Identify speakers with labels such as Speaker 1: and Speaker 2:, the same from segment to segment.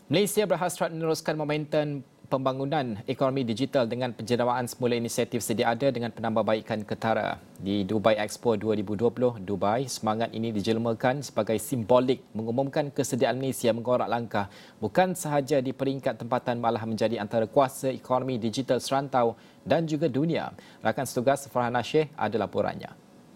Speaker 1: Malaysia berhasrat meneruskan momentum pembangunan ekonomi digital dengan penjenawaan semula inisiatif sedia ada dengan penambahbaikan ketara. Di Dubai Expo 2020, Dubai, semangat ini dijelmakan sebagai simbolik mengumumkan kesediaan Malaysia mengorak langkah bukan sahaja di peringkat tempatan malah menjadi antara kuasa ekonomi digital serantau dan juga dunia. Rakan setugas Farhan Ashir ada laporannya.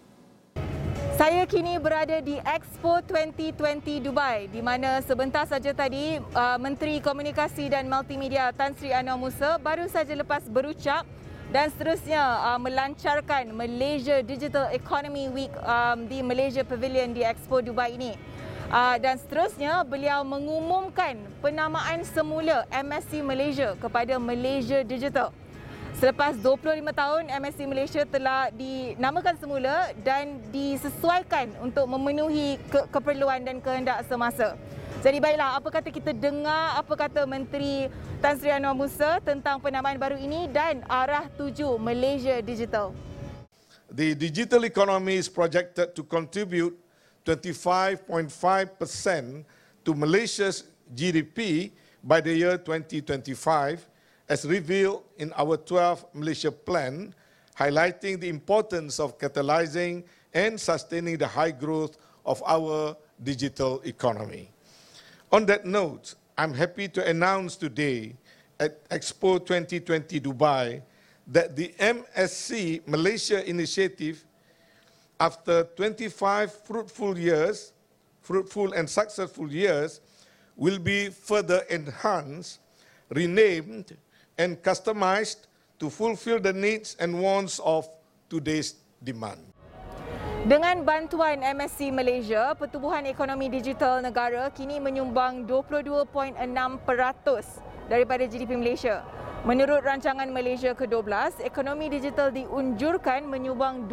Speaker 2: Saya kini berada di Expo 2020 Dubai di mana sebentar saja tadi Menteri Komunikasi dan Multimedia Tan Sri Anwar Musa baru saja lepas berucap dan seterusnya melancarkan Malaysia Digital Economy Week di Malaysia Pavilion di Expo Dubai ini. Dan seterusnya beliau mengumumkan penamaan semula MSC Malaysia kepada Malaysia Digital. Selepas 25 tahun, MSC Malaysia telah dinamakan semula dan disesuaikan untuk memenuhi keperluan dan kehendak semasa. Jadi baiklah, apa kata kita dengar apa kata Menteri Tan Sri Anwar Musa tentang penamaan baru ini dan arah tuju Malaysia Digital.
Speaker 3: The digital economy is projected to contribute 25.5% to Malaysia's GDP by the year 2025. As revealed in our 12th Malaysia Plan, highlighting the importance of catalyzing and sustaining the high growth of our digital economy. On that note, I'm happy to announce today at Expo 2020 Dubai that the MSC Malaysia initiative, after 25 fruitful and successful years, will be further enhanced, renamed, and customized to fulfill the needs and wants of today's demand.
Speaker 2: Dengan bantuan MSC Malaysia, pertumbuhan ekonomi digital negara kini menyumbang 22.6% daripada GDP Malaysia. Menurut rancangan Malaysia ke-12, ekonomi digital diunjurkan menyumbang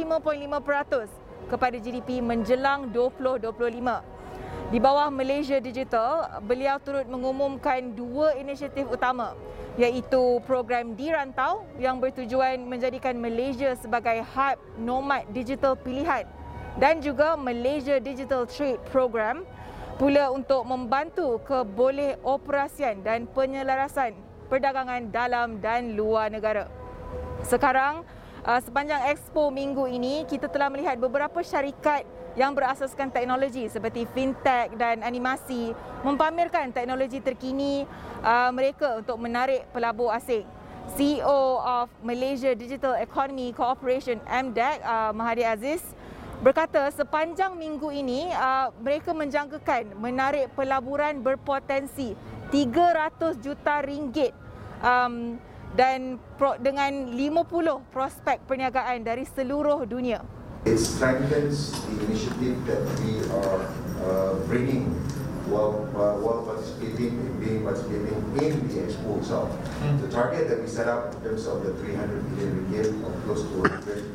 Speaker 2: 25.5% kepada GDP menjelang 2025. Di bawah Malaysia Digital, beliau turut mengumumkan dua inisiatif utama, iaitu program Di Rantau yang bertujuan menjadikan Malaysia sebagai hub nomad digital pilihan dan juga Malaysia Digital Trade Program pula untuk membantu keboleh operasian dan penyelarasan perdagangan dalam dan luar negara. Sekarang, sepanjang Expo minggu ini, kita telah melihat beberapa syarikat yang berasaskan teknologi seperti fintech dan animasi mempamerkan teknologi terkini mereka untuk menarik pelabur asing. CEO of Malaysia Digital Economy Cooperation MDEC, Mahathir Aziz, berkata sepanjang minggu ini mereka menjangkakan menarik pelaburan berpotensi 300 juta ringgit dan dengan 50 prospek perniagaan dari seluruh dunia.
Speaker 4: It strengthens the initiative that we are bringing while participating in the Expo itself. The target that we set up in terms of the 300 million ringgit or close to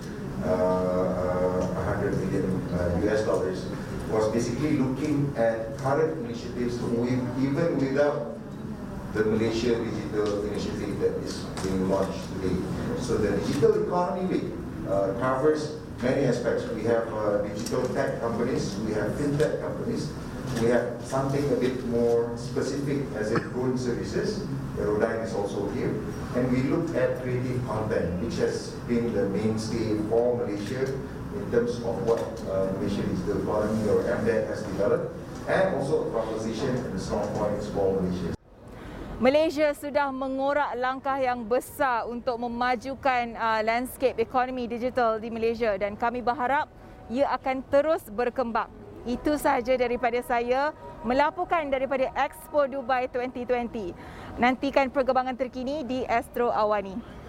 Speaker 4: 100 million US dollars was basically looking at current initiatives even without the Malaysia Digital Initiative that is being launched today. So the Digital Economy Week covers many aspects. We have digital tech companies, we have fintech companies, we have something a bit more specific as in drone services. Aerodyne is also here. And we look at creative content, which has been the mainstay for Malaysia in terms of what Malaysia Digital Economy or MDEC has developed, and also a proposition and strong points for Malaysia.
Speaker 2: Malaysia sudah mengorak langkah yang besar untuk memajukan landscape ekonomi digital di Malaysia dan kami berharap ia akan terus berkembang. Itu sahaja daripada saya melaporkan daripada Expo Dubai 2020. Nantikan perkembangan terkini di Astro Awani.